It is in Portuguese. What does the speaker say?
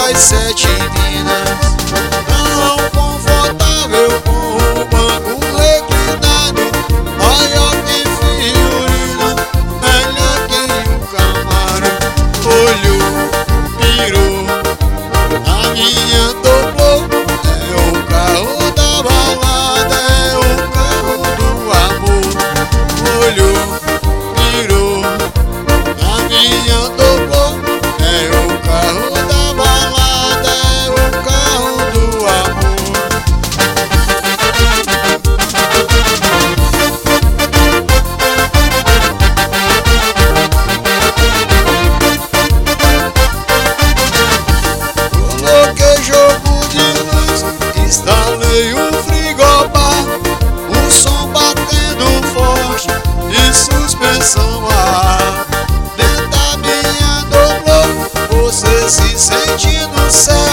das sete vidas. Tão confortável com o banco reclinado, maior que Fiorino, melhor que um Camaro. Olhou, mirou, a minha dobrou. É o carro da balada, é o carro do amor. Olhou, mirou, a minha dobrou. É o carro da balada, é o carro do amor. Coloquei jogo de luz, instalei o frigobar, o som batendo forte e suspensão a ar. Dentro da minha dobrou, você se sentindo certo.